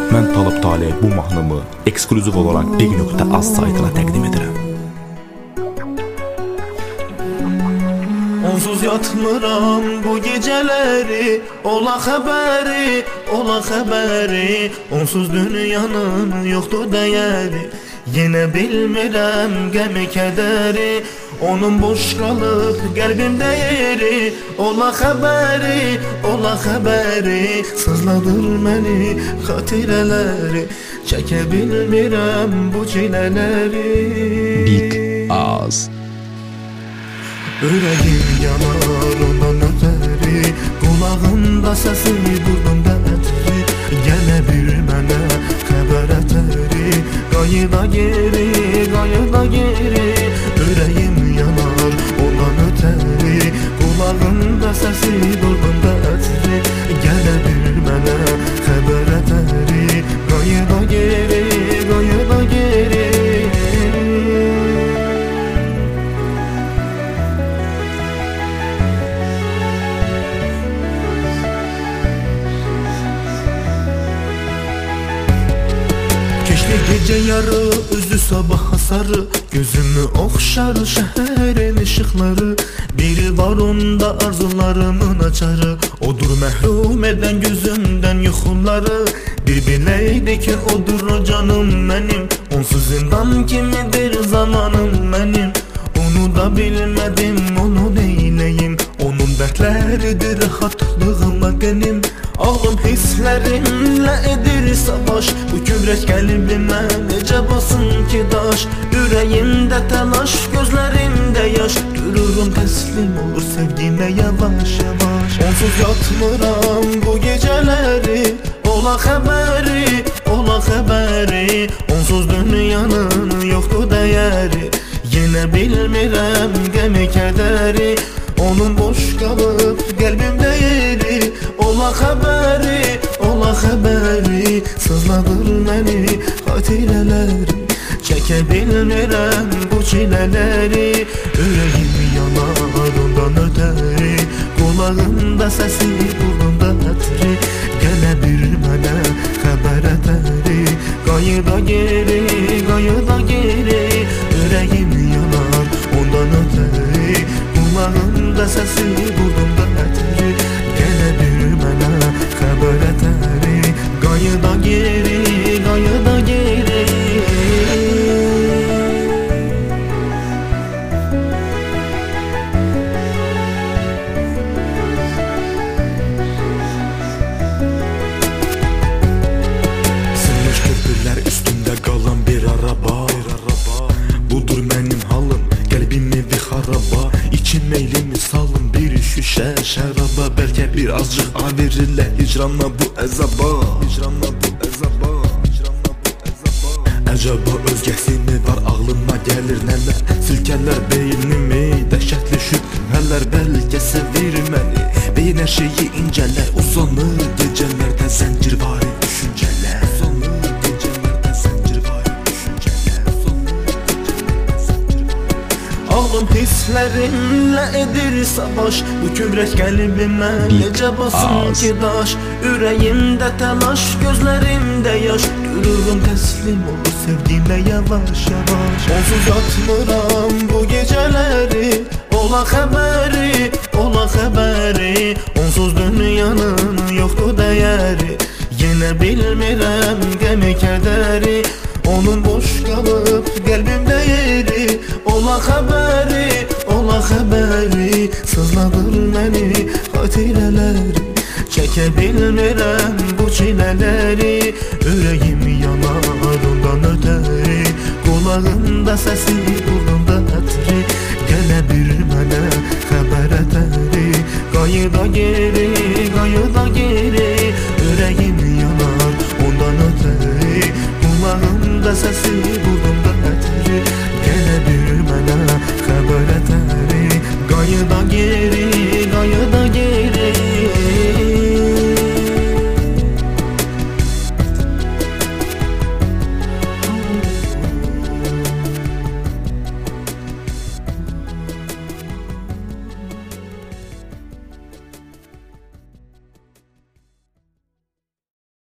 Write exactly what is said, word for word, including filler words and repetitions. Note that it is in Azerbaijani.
Mən Talib Talib bu mahnımı eksklüziv olaraq bir nöqtə az saytına təqdim edirəm. Onsuz yatmıram bu geceleri, ola xəbəri, ola xəbəri. Onsuz dünyanın yoxdur dəyəri, yenə bilmirəm qəmi kədəri. Onun boş qalıb qəlbimdə yeri, ola xəbəri, ola xəbəri. Sızladır məni xatirələri, çəkə bilmirəm bu çilələri. Big Az. Ürəyim yanar ondan ötəri, qulağımda səsi, burnumda ətri. Gələ bir mənə xəbər ətəri, qayıda geri, qayıda geri. Ürəyim yanar ondan ötəri, qulağımda səsi, burnumda ətri. Gələ bir mənə xəbər ətəri, qayıda geri, qayıda geri. Gece yarı üzü sabaha sarı, gözümü oxşar şəhərin ışıqları. Biri var onda arzularımın açarı, odur məhrum edən gözümdən yuxuları. Bir biləydi ki odur o canım mənim, onsuz zindan kimidir zamanım mənim. Onu da bilmədim, onu neyləyim, onun dərdləridir rahatlığıma qənim. Ağlım hisslərimlə edir savaş, bu kövrək qəlbimə necə basın ki daş. Ürəyimdə təlaş, gözlərimdə yaş, dururum təslim olur sevgimə yavaş yavaş. Onsuz yatmıram bu gecələri, ola xəbəri, ola xəbəri. Onsuz dünyanın yoxdur dəyəri, yenə bilmirəm qəmi kədəri. Onun boş qalıb qəlbimdə yeri, ola xəbəri, ola xəbəri. Sızladır məni xatirələri, çəkə bilmirəm bu çilələri. Ürəyim yanar ondan ötəri, qulağımda səsi, burnumda ətri. Gələ bir mənə xəbər ətəri, qayıda geri, qayıda geri. Ürəyim yanar ondan ötəri, qulağımda səsi, burnumda ətri. Gələ bir mənə xəbər ətəri, qayıda geri, qayıda geri. Sınmış köprülər üstündə qalan bir araba, budur mənim halım, qəlbimi bir xaraba. İçin meylimi salın bir şüşə şəraba, bəlkə bir azcıq a verirlər hicranla bu əzaba. Hicranla bu əzaba, hicranla bu əzaba. Əcəba özgəsi mi var ağlıma gəlir nələr, silkələr beynimi, dəhşətli şübhələr. Bəlkə sevir məni, beyin hər şeyi incələr. Uzanır gecələrdə zəncirvari düşüncələr, uzanır gecələrdə zəncirvari düşüncələr, uzanır gecələrdə zəncirvari. Ağlım hisslərimlə edir savaş, bu kövrək qəlbimə necə basın ki daş. Ürəyimdə təlaş, gözlərimdə yaş, dururum təslim olur sevgimə yavaş yavaş. Onsuz yatmıram bu gecələri, ola xəbəri, ola xəbəri. Onsuz dünyanın yoxdur dəyəri, yenə bilmirəm qəmi kədəri. Onun boş qalıb qəlbimdə yeri, ola xəbəri, ola xəbəri. Sızladır məni xatirələri, çəkə bilmirəm bu çilələri. Ürəyim yanar ondan ötəri, qulağımda səsi, burnumda ətri. Gələ bir mənə xəbər ətəri, qayıda geri, qayıda geri. Ürəyim yanar ondan ötəri, qulağımda səsi, burnumda